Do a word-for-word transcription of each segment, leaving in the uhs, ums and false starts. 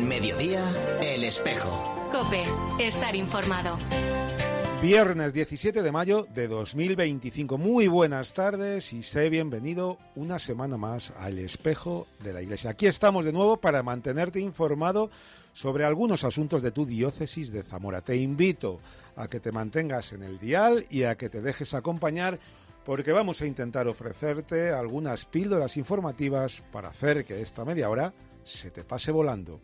En Mediodía, El Espejo. COPE, estar informado. Viernes diecisiete de mayo de dos mil veinticinco. Muy buenas tardes y sé bienvenido una semana más al Espejo de la Iglesia. Aquí estamos de nuevo para mantenerte informado sobre algunos asuntos de tu diócesis de Zamora. Te invito a que te mantengas en el dial y a que te dejes acompañar, porque vamos a intentar ofrecerte algunas píldoras informativas para hacer que esta media hora se te pase volando.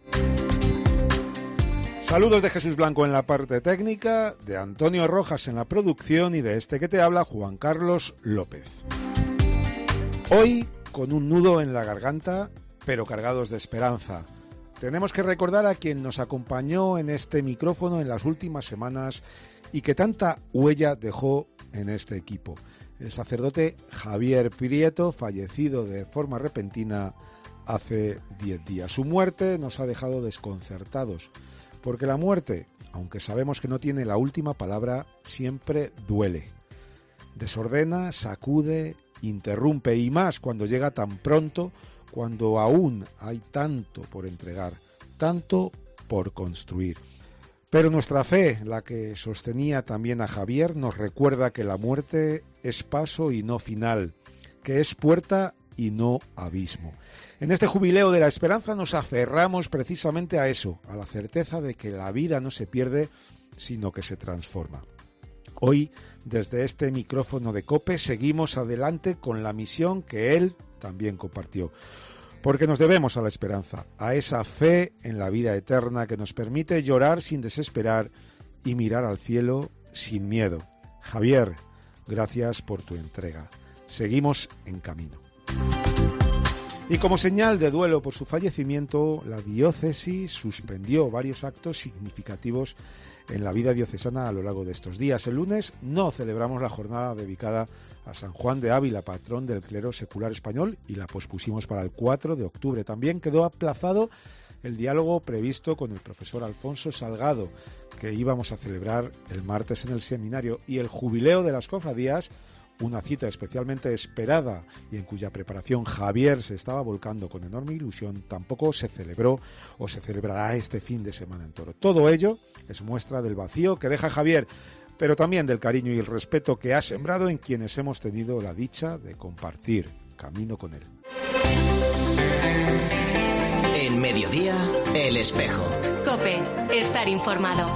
Saludos de Jesús Blanco en la parte técnica, de Antonio Rojas en la producción y de este que te habla, Juan Carlos López. Hoy, con un nudo en la garganta, pero cargados de esperanza. Tenemos que recordar a quien nos acompañó en este micrófono en las últimas semanas y que tanta huella dejó en este equipo. El sacerdote Javier Prieto, fallecido de forma repentina hace diez días. Su muerte nos ha dejado desconcertados, porque la muerte, aunque sabemos que no tiene la última palabra, siempre duele. Desordena, sacude, interrumpe, y más cuando llega tan pronto, cuando aún hay tanto por entregar, tanto por construir. Pero nuestra fe, la que sostenía también a Javier, nos recuerda que la muerte es paso y no final, que es puerta y no abismo. En este jubileo de la esperanza nos aferramos precisamente a eso, a la certeza de que la vida no se pierde, sino que se transforma. Hoy, desde este micrófono de COPE, seguimos adelante con la misión que él también compartió. Porque nos debemos a la esperanza, a esa fe en la vida eterna que nos permite llorar sin desesperar y mirar al cielo sin miedo. Javier, gracias por tu entrega. Seguimos en camino. Y como señal de duelo por su fallecimiento, la diócesis suspendió varios actos significativos en la vida diocesana a lo largo de estos días. El lunes no celebramos la jornada dedicada a San Juan de Ávila, patrón del clero secular español, y la pospusimos para el cuatro de octubre. También quedó aplazado el diálogo previsto con el profesor Alfonso Salgado, que íbamos a celebrar el martes en el seminario, y el jubileo de las cofradías, una cita especialmente esperada y en cuya preparación Javier se estaba volcando con enorme ilusión, tampoco se celebró o se celebrará este fin de semana en Toro. Todo ello es muestra del vacío que deja Javier, pero también del cariño y el respeto que ha sembrado en quienes hemos tenido la dicha de compartir camino con él. En Mediodía, El Espejo. COPE, estar informado.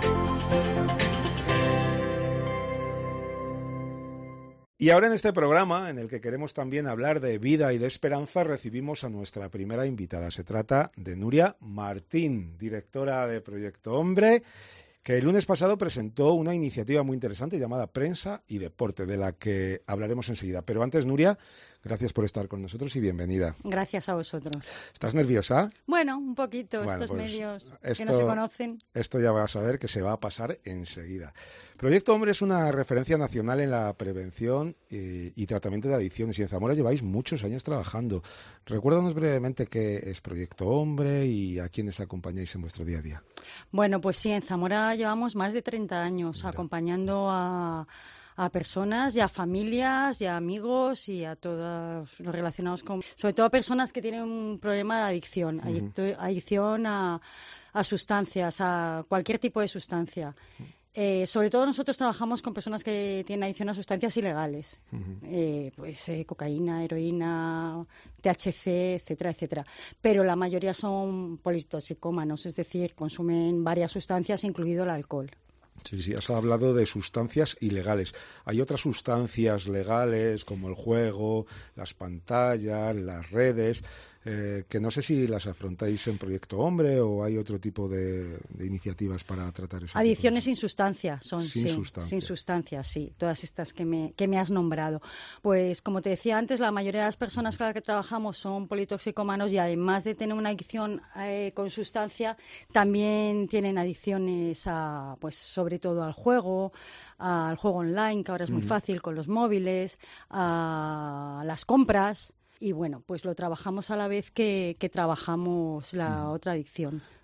Y ahora en este programa, en el que queremos también hablar de vida y de esperanza, recibimos a nuestra primera invitada. Se trata de Nuria Martín, directora de Proyecto Hombre, que el lunes pasado presentó una iniciativa muy interesante llamada Prensa y Deporte, de la que hablaremos enseguida. Pero antes, Nuria, gracias por estar con nosotros y bienvenida. Gracias a vosotros. ¿Estás nerviosa? Bueno, un poquito, bueno, estos pues medios esto, que no se conocen. Esto ya vas a ver que se va a pasar enseguida. Proyecto Hombre es una referencia nacional en la prevención y, y tratamiento de adicciones, y en Zamora lleváis muchos años trabajando. Recuérdanos brevemente qué es Proyecto Hombre y a quiénes acompañáis en vuestro día a día. Bueno, pues sí, en Zamora llevamos más de treinta años Mira. acompañando a... a personas y a familias y a amigos y a todos los relacionados con, sobre todo a personas que tienen un problema de adicción, uh-huh. adicto, adicción a, a sustancias, a cualquier tipo de sustancia. Uh-huh. Eh, sobre todo nosotros trabajamos con personas que tienen adicción a sustancias ilegales, uh-huh. eh, pues eh, cocaína, heroína, T H C, etcétera, etcétera. Pero la mayoría son politoxicómanos, es decir, consumen varias sustancias, incluido el alcohol. Sí, sí, has hablado de sustancias ilegales. ¿Hay otras sustancias legales como el juego, las pantallas, las redes, eh, que no sé si las afrontáis en Proyecto Hombre o hay otro tipo de, de iniciativas para tratar eso? Adicciones sin sustancia son, sin sí, sustancia. sin sustancia, sí, todas estas que me, que me has nombrado. Pues como te decía antes, la mayoría de las personas con las que trabajamos son politoxicómanos y además de tener una adicción eh, con sustancia, también tienen adicciones a, pues sobre todo al juego, al juego online, que ahora es muy mm. fácil con los móviles, a las compras. Y bueno, pues lo trabajamos a la vez que, que trabajamos la mm. otra adicción.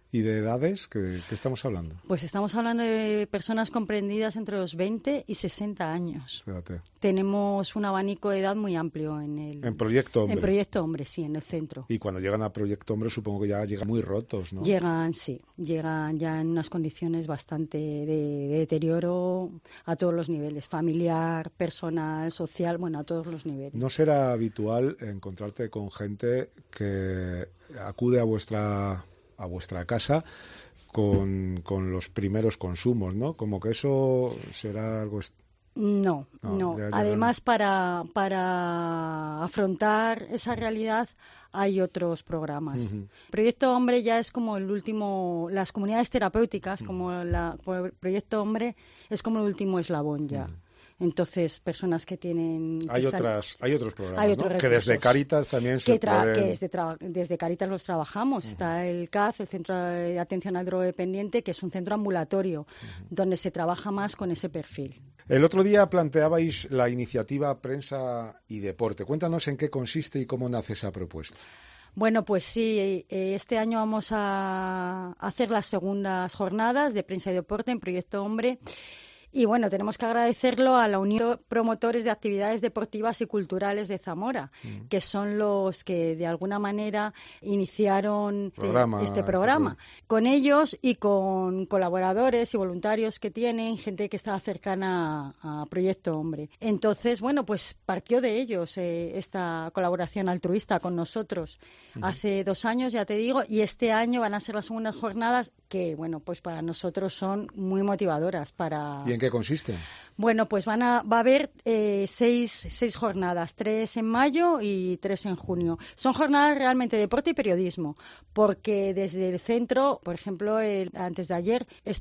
¿Y de edades? ¿Qué, qué estamos hablando? Pues estamos hablando de personas comprendidas entre los veinte y sesenta años. Fíjate. Tenemos un abanico de edad muy amplio en el... En Proyecto Hombre. En Proyecto Hombre, sí, en el centro. Y cuando llegan a Proyecto Hombre supongo que ya llegan muy rotos, ¿no? Llegan, sí, llegan ya en unas condiciones bastante de, de deterioro a todos los niveles, familiar, personal, social, bueno, a todos los niveles. ¿No será habitual encontrarte con gente que acude a vuestra... a vuestra casa con, con los primeros consumos, ¿no? Como que eso será algo... Est- no, no. no. Ya, ya Además, para, para afrontar esa realidad hay otros programas. Uh-huh. Proyecto Hombre ya es como el último... Las comunidades terapéuticas, uh-huh. como la Proyecto Hombre, es como el último eslabón ya. Uh-huh. Entontonces, personas que tienen... Que hay están, otras hay otros programas, hay ¿no? otros Que desde Cáritas también se tra- pueden... Que desde, tra- desde Cáritas los trabajamos. Uh-huh. Está el C A Z, el Centro de Atención al Drogodependiente, que es un centro ambulatorio, uh-huh. donde se trabaja más con ese perfil. El otro día planteabais la iniciativa Prensa y Deporte. Cuéntanos en qué consiste y cómo nace esa propuesta. Bueno, pues sí, este año vamos a hacer las segundas jornadas de Prensa y Deporte en Proyecto Hombre. Y bueno, tenemos que agradecerlo a la Unión de Promotores de Actividades Deportivas y Culturales de Zamora, mm. que son los que de alguna manera iniciaron programa, este programa. Este con ellos y con colaboradores y voluntarios que tienen, gente que está cercana a, a Proyecto Hombre. Entonces, bueno, pues partió de ellos eh, esta colaboración altruista con nosotros. Mm. Hace dos años, ya te digo, y este año van a ser las segundas jornadas que, bueno, pues para nosotros son muy motivadoras para... ¿Y en qué consiste? Bueno, pues van a, va a haber eh, seis, seis jornadas, tres en mayo y tres en junio. Son jornadas realmente de deporte y periodismo, porque desde el centro, por ejemplo, el, antes de ayer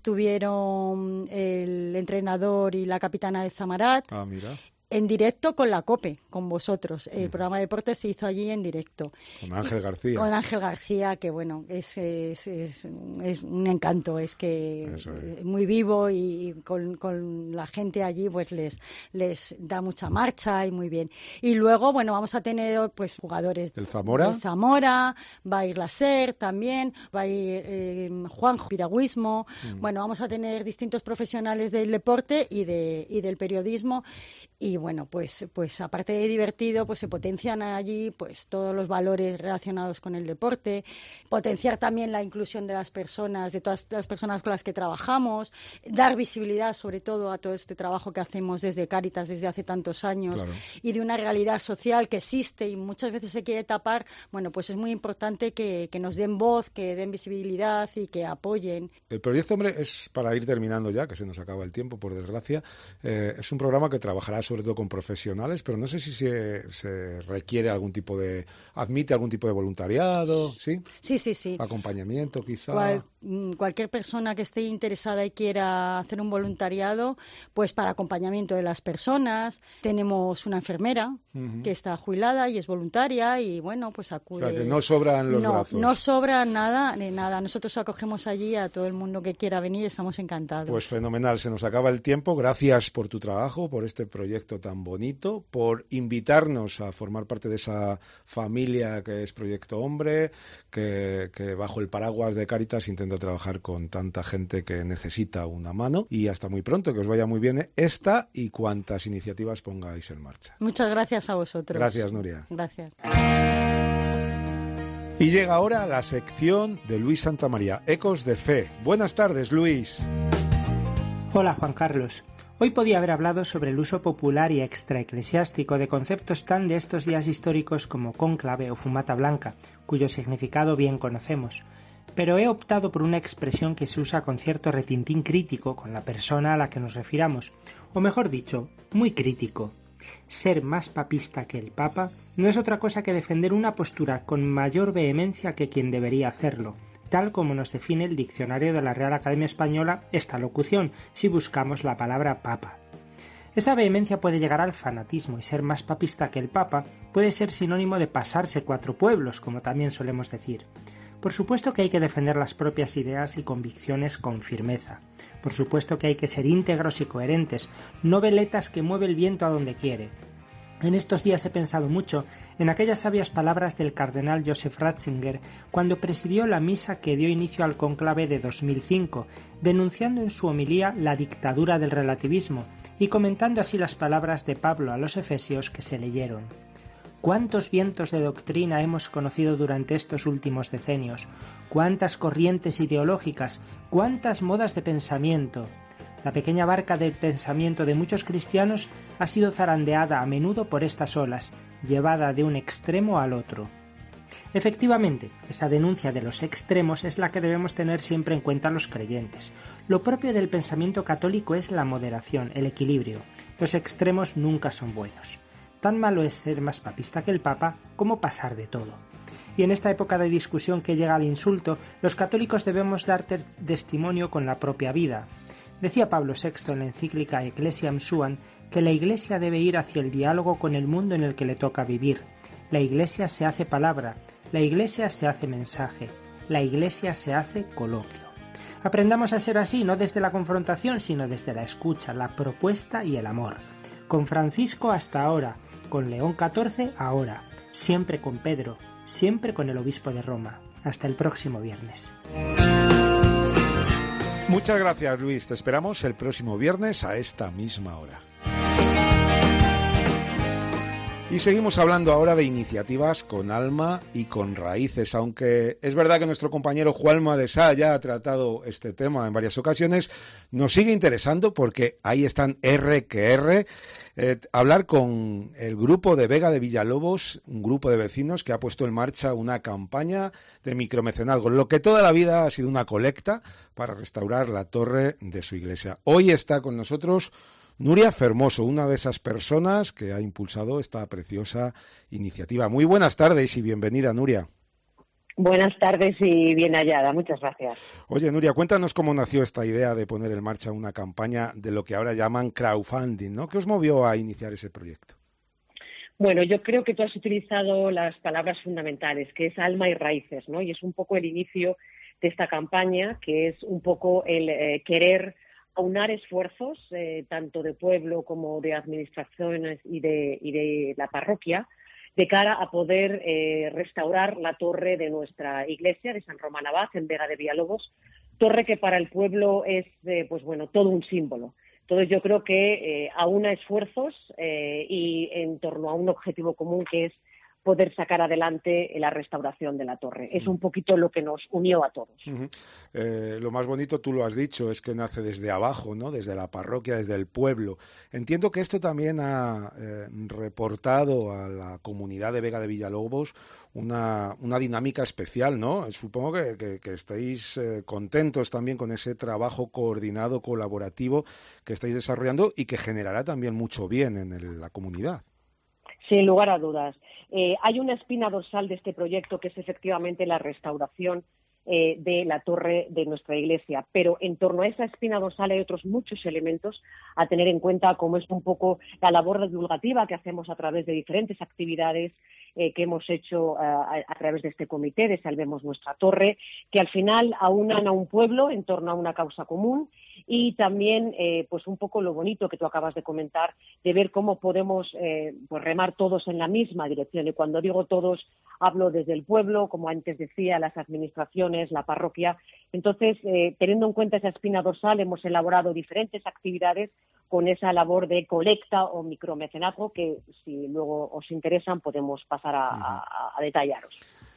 estuvieron el entrenador y la capitana de Zamarat. Ah, mira. En directo con la COPE, con vosotros. El uh-huh. programa de deportes se hizo allí en directo. Con Ángel García. Con Ángel García, que bueno, es, es, es, es un encanto, es que es. es muy vivo y con, con la gente allí pues les, les da mucha marcha y muy bien. Y luego, bueno, vamos a tener pues jugadores ¿El Zamora? de Zamora, va a ir la SER también, va a ir eh, Juanjo Piragüismo, uh-huh. bueno, vamos a tener distintos profesionales del deporte y, de, y del periodismo. Y bueno, pues, pues aparte de divertido, pues se potencian allí pues todos los valores relacionados con el deporte, potenciar también la inclusión de las personas, de todas las personas con las que trabajamos, dar visibilidad sobre todo a todo este trabajo que hacemos desde Cáritas desde hace tantos años, claro. y de una realidad social que existe y muchas veces se quiere tapar. Bueno, pues es muy importante que, que nos den voz, que den visibilidad y que apoyen. El Proyecto Hombre es, para ir terminando ya, que se nos acaba el tiempo, por desgracia, eh, es un programa que trabajará sobre todo con profesionales, pero no sé si se, se requiere algún tipo de... admite algún tipo de voluntariado, ¿sí? Sí, sí, sí. Acompañamiento, quizá. Cual, cualquier persona que esté interesada y quiera hacer un voluntariado, pues para acompañamiento de las personas. Tenemos una enfermera uh-huh. que está jubilada y es voluntaria y, bueno, pues acude... O sea, que no sobran los no, brazos. No sobra nada, ni nada. Nosotros acogemos allí a todo el mundo que quiera venir, estamos encantados. Pues fenomenal, se nos acaba el tiempo. Gracias por tu trabajo, por este proyecto tan bonito, por invitarnos a formar parte de esa familia que es Proyecto Hombre, que, que bajo el paraguas de Cáritas intenta trabajar con tanta gente que necesita una mano. Y hasta muy pronto, que os vaya muy bien esta y cuantas iniciativas pongáis en marcha. Muchas gracias a vosotros. Gracias, Nuria. Gracias. Y llega ahora la sección de Luis Santamaría, Ecos de Fe. Buenas tardes, Luis. Hola, Juan Carlos. Hoy podía haber hablado sobre el uso popular y extraeclesiástico de conceptos tan de estos días históricos como cónclave o fumata blanca, cuyo significado bien conocemos, pero he optado por una expresión que se usa con cierto retintín crítico con la persona a la que nos refiramos, o mejor dicho, muy crítico. Ser más papista que el Papa no es otra cosa que defender una postura con mayor vehemencia que quien debería hacerlo, tal como nos define el diccionario de la Real Academia Española esta locución, si buscamos la palabra papa. Esa vehemencia puede llegar al fanatismo y ser más papista que el Papa puede ser sinónimo de pasarse cuatro pueblos, como también solemos decir. Por supuesto que hay que defender las propias ideas y convicciones con firmeza. Por supuesto que hay que ser íntegros y coherentes, no veletas que mueve el viento a donde quiere. En estos días he pensado mucho en aquellas sabias palabras del cardenal Joseph Ratzinger cuando presidió la misa que dio inicio al cónclave de dos mil cinco, denunciando en su homilía la dictadura del relativismo y comentando así las palabras de Pablo a los Efesios que se leyeron. ¿Cuántos vientos de doctrina hemos conocido durante estos últimos decenios? ¿Cuántas corrientes ideológicas? ¿Cuántas modas de pensamiento? La pequeña barca del pensamiento de muchos cristianos ha sido zarandeada a menudo por estas olas, llevada de un extremo al otro. Efectivamente, esa denuncia de los extremos es la que debemos tener siempre en cuenta los creyentes. Lo propio del pensamiento católico es la moderación, el equilibrio. Los extremos nunca son buenos. Tan malo es ser más papista que el Papa como pasar de todo. Y en esta época de discusión que llega al insulto, los católicos debemos dar testimonio con la propia vida. Decía Pablo sexto en la encíclica Ecclesiam Suam que la Iglesia debe ir hacia el diálogo con el mundo en el que le toca vivir. La Iglesia se hace palabra, la Iglesia se hace mensaje, la Iglesia se hace coloquio. Aprendamos a ser así, no desde la confrontación, sino desde la escucha, la propuesta y el amor. Con Francisco hasta ahora, con León catorce ahora, siempre con Pedro, siempre con el obispo de Roma. Hasta el próximo viernes. Muchas gracias, Luis. Te esperamos el próximo viernes a esta misma hora. Y seguimos hablando ahora de iniciativas con alma y con raíces, aunque es verdad que nuestro compañero Juanma de Sá ya ha tratado este tema en varias ocasiones, nos sigue interesando porque ahí están R que R, eh, hablar con el grupo de Vega de Villalobos, un grupo de vecinos que ha puesto en marcha una campaña de micromecenazgo, lo que toda la vida ha sido una colecta para restaurar la torre de su iglesia. Hoy está con nosotros Nuria Fermoso, una de esas personas que ha impulsado esta preciosa iniciativa. Muy buenas tardes y bienvenida, Nuria. Buenas tardes y bien hallada, muchas gracias. Oye, Nuria, cuéntanos cómo nació esta idea de poner en marcha una campaña de lo que ahora llaman crowdfunding, ¿no? ¿Qué os movió a iniciar ese proyecto? Bueno, yo creo que tú has utilizado las palabras fundamentales, que es alma y raíces, ¿no? Y es un poco el inicio de esta campaña, que es un poco el eh, querer aunar esfuerzos, eh, tanto de pueblo como de administraciones y de, y de la parroquia, de cara a poder eh, restaurar la torre de nuestra iglesia de San Román Abad, en Vega de Villalobos, torre que para el pueblo es, eh, pues bueno, todo un símbolo. Entonces yo creo que eh, aúna esfuerzos eh, y en torno a un objetivo común que es poder sacar adelante la restauración de la torre. Es un poquito lo que nos unió a todos. Uh-huh. Eh, lo más bonito, tú lo has dicho, es que nace desde abajo, ¿no? Desde la parroquia, desde el pueblo. Entiendo que esto también ha eh, reportado a la comunidad de Vega de Villalobos una, una dinámica especial, ¿no? Supongo que, que, que estáis eh, contentos también con ese trabajo coordinado, colaborativo que estáis desarrollando y que generará también mucho bien en el, la comunidad. Sin lugar a dudas. Eh, hay una espina dorsal de este proyecto que es efectivamente la restauración eh, de la torre de nuestra iglesia, pero en torno a esa espina dorsal hay otros muchos elementos a tener en cuenta, como es un poco la labor divulgativa que hacemos a través de diferentes actividades eh, que hemos hecho uh, a, a través de este comité de Salvemos Nuestra Torre, que al final aunan a un pueblo en torno a una causa común y también eh, pues un poco lo bonito que tú acabas de comentar, de ver cómo podemos eh, pues remar todos en la misma dirección. Y cuando digo todos, hablo desde el pueblo, como antes decía, las administraciones, la parroquia. Entonces, eh, teniendo en cuenta esa espina dorsal, hemos elaborado diferentes actividades con esa labor de colecta o micromecenazgo que, si luego os interesan, podemos pasar a, a, a detallaros.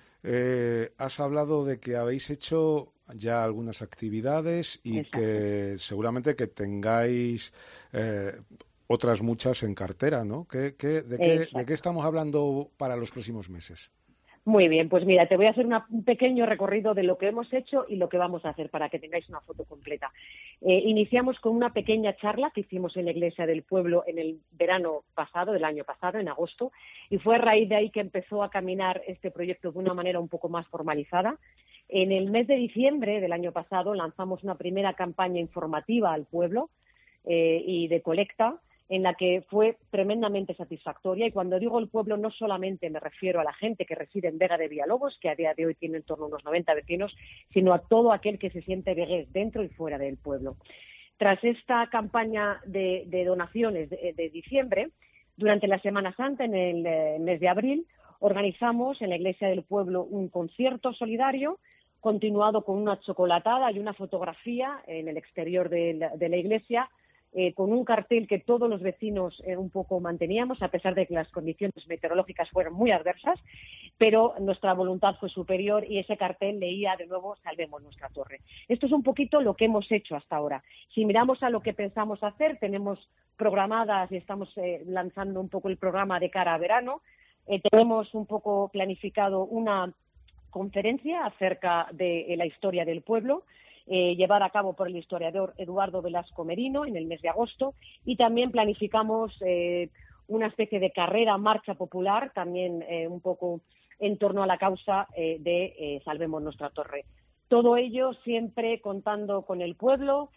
Eh, has hablado de que habéis hecho ya algunas actividades y Exacto. que seguramente que tengáis eh, otras muchas en cartera, ¿no? ¿Qué, qué, de, qué, ¿De qué estamos hablando para los próximos meses? Muy bien, pues mira, te voy a hacer una, un pequeño recorrido de lo que hemos hecho y lo que vamos a hacer para que tengáis una foto completa. Eh, iniciamos con una pequeña charla que hicimos en la Iglesia del Pueblo en el verano pasado, del año pasado, en agosto, y fue a raíz de ahí que empezó a caminar este proyecto de una manera un poco más formalizada. En el mes de diciembre del año pasado lanzamos una primera campaña informativa al pueblo eh, y de colecta, en la que fue tremendamente satisfactoria. Y cuando digo el pueblo, no solamente me refiero a la gente que reside en Vega de Villalobos, que a día de hoy tiene en torno a unos noventa vecinos, sino a todo aquel que se siente vegués dentro y fuera del pueblo. Tras esta campaña de, de donaciones de, de diciembre, Durante la Semana Santa, en el eh, mes de abril, organizamos en la Iglesia del Pueblo un concierto solidario, continuado con una chocolatada y una fotografía en el exterior de la, de la iglesia, eh, con un cartel que todos los vecinos eh, un poco manteníamos, a pesar de que las condiciones meteorológicas fueron muy adversas, pero nuestra voluntad fue superior y ese cartel leía de nuevo "Salvemos nuestra torre". Esto es un poquito lo que hemos hecho hasta ahora. Si miramos a lo que pensamos hacer, tenemos programadas y estamos eh, lanzando un poco el programa de cara a verano. Eh, tenemos un poco planificado una conferencia acerca de eh, la historia del pueblo, eh, llevada a cabo por el historiador Eduardo Velasco Merino en el mes de agosto, y también planificamos eh, una especie de carrera, marcha popular, también eh, un poco en torno a la causa eh, de eh, Salvemos nuestra torre. Todo ello siempre contando con el pueblo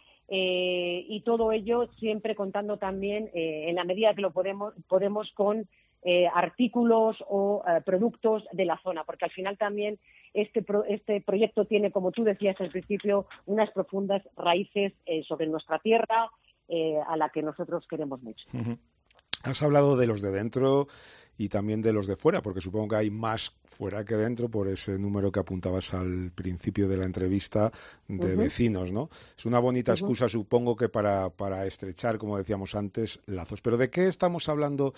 eh, y todo ello siempre contando también, eh, en la medida que lo podemos, podemos con Eh, artículos o eh, productos de la zona, porque al final también este, pro, este proyecto tiene, como tú decías al principio, unas profundas raíces eh, sobre nuestra tierra, eh, a la que nosotros queremos mucho. Uh-huh. Has hablado de los de dentro y también de los de fuera, porque supongo que hay más fuera que dentro por ese número que apuntabas al principio de la entrevista de uh-huh. vecinos, ¿no? Es una bonita excusa, uh-huh. supongo que para, para estrechar, como decíamos antes, lazos. Pero ¿de qué estamos hablando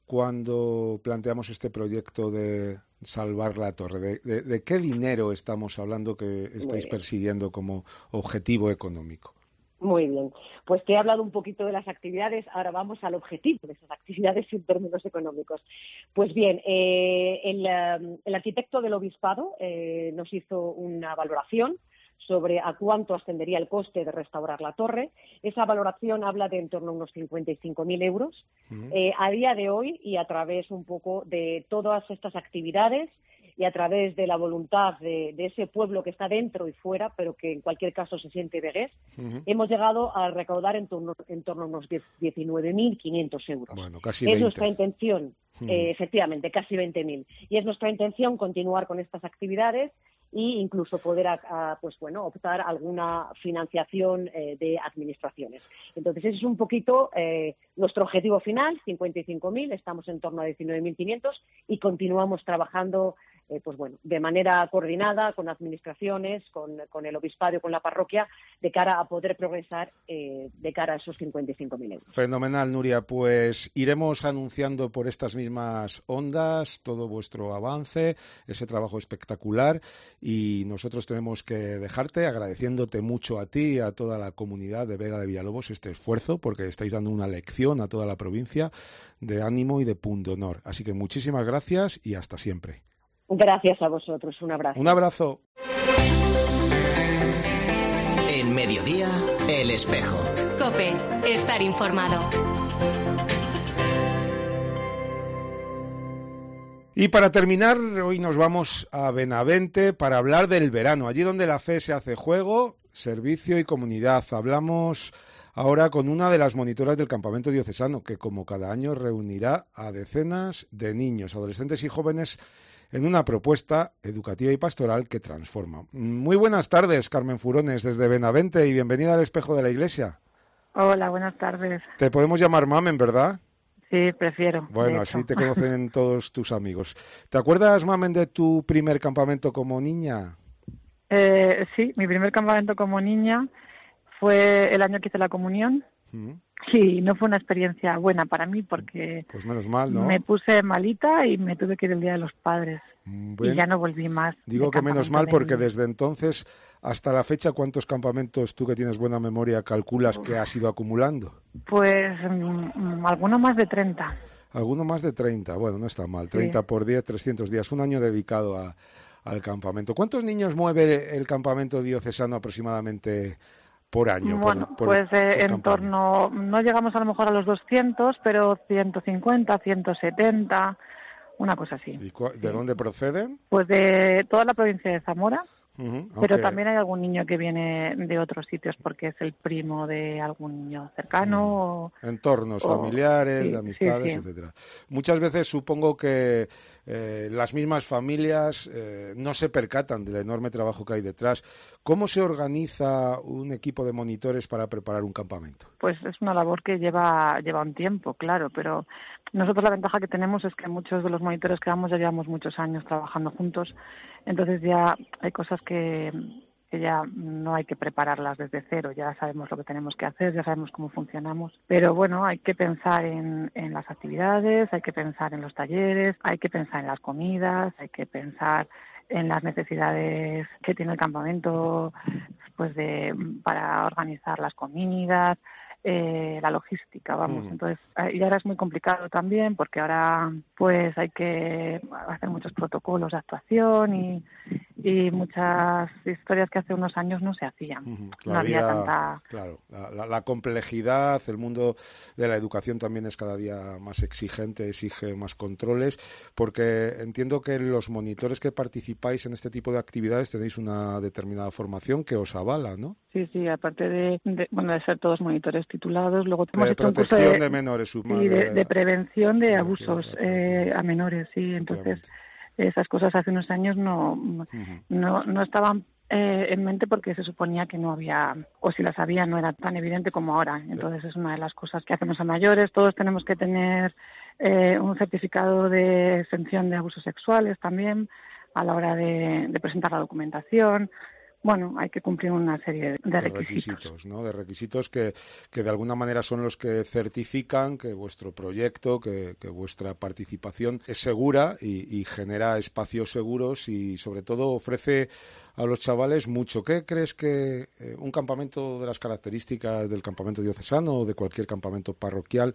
cuando planteamos este proyecto de salvar la torre? ¿De, de, de qué dinero estamos hablando que estáis persiguiendo como objetivo económico? Muy bien, pues te he hablado un poquito de las actividades, ahora vamos al objetivo de esas actividades en términos económicos. Pues bien, eh, el, el arquitecto del obispado eh, nos hizo una valoración sobre a cuánto ascendería el coste de restaurar la torre. Esa valoración habla de en torno a unos cincuenta y cinco mil euros. Uh-huh. Eh, a día de hoy, y a través un poco de todas estas actividades, y a través de la voluntad de, de ese pueblo que está dentro y fuera, pero que en cualquier caso se siente vegués, uh-huh. hemos llegado a recaudar en torno, en torno a unos diecinueve mil quinientos euros. Bueno, casi es veinte. Nuestra intención, uh-huh. eh, efectivamente, casi veinte mil. Y es nuestra intención continuar con estas actividades e incluso poder a, a, pues bueno, optar a alguna financiación eh, de administraciones. Entonces, ese es un poquito eh, nuestro objetivo final, cincuenta y cinco mil, estamos en torno a diecinueve mil quinientos y continuamos trabajando eh, pues bueno, de manera coordinada con administraciones, con, con el obispado y con la parroquia, de cara a poder progresar eh, de cara a esos cincuenta y cinco mil euros. Fenomenal, Nuria. Pues iremos anunciando por estas mismas ondas todo vuestro avance, ese trabajo espectacular, y nosotros tenemos que dejarte agradeciéndote mucho a ti y a toda la comunidad de Vega de Villalobos este esfuerzo, porque estáis dando una lección a toda la provincia de ánimo y de pundonor. Así que muchísimas gracias y hasta siempre. Gracias a vosotros, un abrazo. Un abrazo. En Mediodía, El Espejo. COPE, estar informado. Y para terminar, hoy nos vamos a Benavente para hablar del verano, allí donde la fe se hace juego, servicio y comunidad. Hablamos ahora con una de las monitoras del campamento diocesano, que como cada año reunirá a decenas de niños, adolescentes y jóvenes en una propuesta educativa y pastoral que transforma. Muy buenas tardes, Carmen Furones, desde Benavente, y bienvenida al Espejo de la Iglesia. Hola, buenas tardes. Te podemos llamar Mamen, ¿verdad? Sí, prefiero. Bueno, así te conocen todos tus amigos. ¿Te acuerdas, Mamen, de tu primer campamento como niña? Eh, sí, mi primer campamento como niña fue el año que hice la comunión. ¿Mm? Sí, no fue una experiencia buena para mí porque pues menos mal, ¿no? Me puse malita y me tuve que ir el Día de los Padres. Bueno, y ya no volví más. Digo que menos mal porque desde entonces hasta la fecha, ¿cuántos campamentos, tú que tienes buena memoria, calculas que has ido acumulando? Pues um, alguno más de treinta. Alguno más de treinta, bueno, no está mal. treinta sí. por diez, trescientos días, un año dedicado a, al campamento. ¿Cuántos niños mueve el campamento diocesano aproximadamente por año? Bueno, por, por, pues eh, por en torno, no llegamos a lo mejor a los doscientos, pero ciento cincuenta, ciento setenta, una cosa así. ¿Y cu- de sí. dónde proceden? Pues de toda la provincia de Zamora, Uh-huh, pero aunque... también hay algún niño que viene de otros sitios porque es el primo de algún niño cercano. Uh-huh. o, Entornos o, familiares, sí, de amistades, sí, sí. etcétera. Muchas veces supongo que eh, las mismas familias eh, no se percatan del enorme trabajo que hay detrás. ¿Cómo se organiza un equipo de monitores para preparar un campamento? Pues es una labor que lleva lleva un tiempo, claro, pero nosotros la ventaja que tenemos es que muchos de los monitores que vamos ya llevamos muchos años trabajando juntos, entonces ya hay cosas que, que ya no hay que prepararlas desde cero, ya sabemos lo que tenemos que hacer, ya sabemos cómo funcionamos, pero bueno, hay que pensar en, en las actividades, hay que pensar en los talleres, hay que pensar en las comidas, hay que pensar en las necesidades que tiene el campamento, pues de para organizar las comidas, eh, la logística, vamos. Mm. Entonces, y ahora es muy complicado también porque ahora pues hay que hacer muchos protocolos de actuación y, y muchas historias que hace unos años no se hacían. Uh-huh. No había tanta... Claro, la, la, la complejidad, el mundo de la educación también es cada día más exigente, exige más controles, porque entiendo que los monitores que participáis en este tipo de actividades tenéis una determinada formación que os avala, ¿no? Sí, sí, aparte de, de bueno de ser todos monitores titulados, luego hemos de hecho protección un curso de, de menores, y de, de prevención de abusos eh, a menores, sí, entonces esas cosas hace unos años no uh-huh. no, no estaban eh, en mente porque se suponía que no había, o si las había no era tan evidente como ahora, entonces es una de las cosas que hacemos a mayores, todos tenemos que tener eh, un certificado de exención de abusos sexuales también a la hora de, de presentar la documentación. Bueno, hay que cumplir una serie de, de requisitos. requisitos, ¿no? De requisitos que, que de alguna manera son los que certifican que vuestro proyecto, que, que vuestra participación es segura y, y genera espacios seguros y sobre todo ofrece a los chavales mucho. ¿Qué crees que eh, un campamento de las características del campamento diocesano o de cualquier campamento parroquial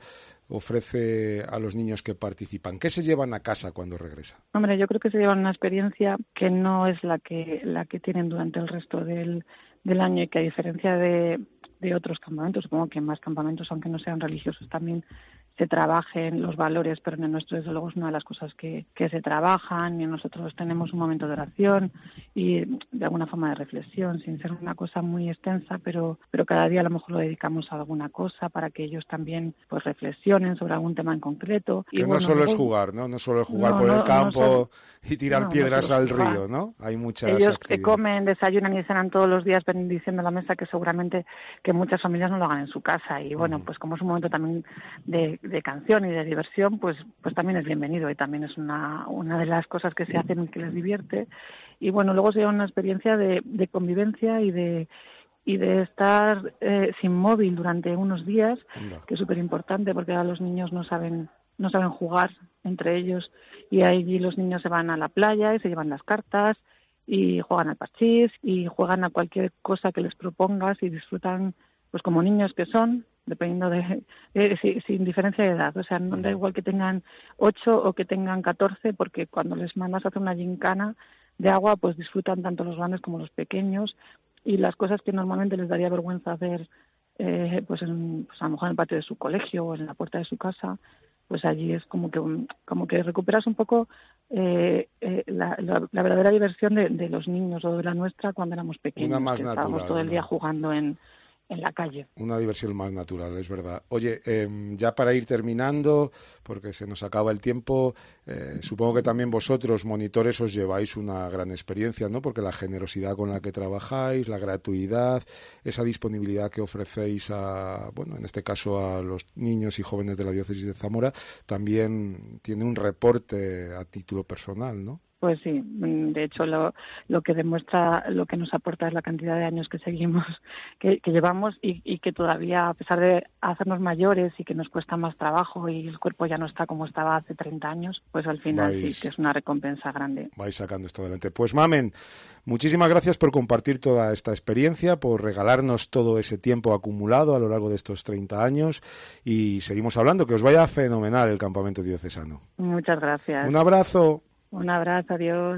ofrece a los niños que participan? ¿Qué se llevan a casa cuando regresan? Hombre, yo creo que se llevan una experiencia que no es la que la que tienen durante el resto del, del año y que a diferencia de, de otros campamentos, supongo que en más campamentos, aunque no sean religiosos, también se trabajen los valores, pero en el nuestro desde luego es una de las cosas que, que se trabajan y nosotros tenemos un momento de oración y de alguna forma de reflexión, sin ser una cosa muy extensa, pero pero cada día a lo mejor lo dedicamos a alguna cosa para que ellos también pues reflexionen sobre algún tema en concreto. Que y, no bueno, solo luego, es jugar, ¿no? No solo es jugar no, por no, el campo no solo, y tirar no, piedras no al jugar. río, ¿no? Hay muchas Ellos actividades. comen, desayunan y cenan todos los días bendiciendo la mesa, que seguramente que muchas familias no lo hagan en su casa. Y bueno, uh-huh. pues como es un momento también de, de canción y de diversión, pues pues también es bienvenido y también es una una de las cosas que se hacen y que les divierte. Y bueno, luego se lleva una experiencia de, de convivencia y de y de estar eh, sin móvil durante unos días, no. que es súper importante porque ahora los niños no saben no saben jugar entre ellos y allí los niños se van a la playa y se llevan las cartas y juegan al parchís y juegan a cualquier cosa que les propongas y disfrutan pues como niños que son, dependiendo de, de sin, sin diferencia de edad, o sea, no da igual que tengan ocho o que tengan catorce, porque cuando les mandas a hacer una gincana de agua, pues disfrutan tanto los grandes como los pequeños, y las cosas que normalmente les daría vergüenza hacer, eh, pues, en, pues a lo mejor en el patio de su colegio o en la puerta de su casa, pues allí es como que como que recuperas un poco eh, eh, la, la, la verdadera diversión de, de los niños o de la nuestra cuando éramos pequeños, una más que natural, estábamos todo el día ¿no? jugando en en la calle. Una diversión más natural, es verdad. Oye, eh, ya para ir terminando, porque se nos acaba el tiempo, eh, supongo que también vosotros, monitores, os lleváis una gran experiencia, ¿no? Porque la generosidad con la que trabajáis, la gratuidad, esa disponibilidad que ofrecéis a, bueno, en este caso a los niños y jóvenes de la diócesis de Zamora, también tiene un reporte a título personal, ¿no? Pues sí, de hecho lo, lo que demuestra, lo que nos aporta es la cantidad de años que seguimos, que, que llevamos y, y que todavía, a pesar de hacernos mayores y que nos cuesta más trabajo y el cuerpo ya no está como estaba hace treinta años, pues al final vais, sí que es una recompensa grande. Vais sacando esto adelante. Pues Mamen, muchísimas gracias por compartir toda esta experiencia, por regalarnos todo ese tiempo acumulado a lo largo de estos treinta años y seguimos hablando, que os vaya fenomenal el campamento diocesano. Muchas gracias. Un abrazo. Un abrazo, adiós.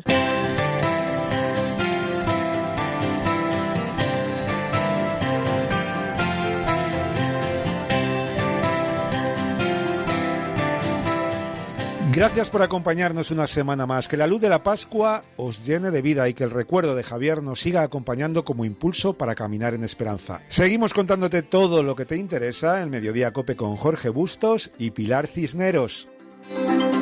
Gracias por acompañarnos una semana más. Que la luz de la Pascua os llene de vida y que el recuerdo de Javier nos siga acompañando como impulso para caminar en esperanza. Seguimos contándote todo lo que te interesa en Mediodía Cope con Jorge Bustos y Pilar Cisneros.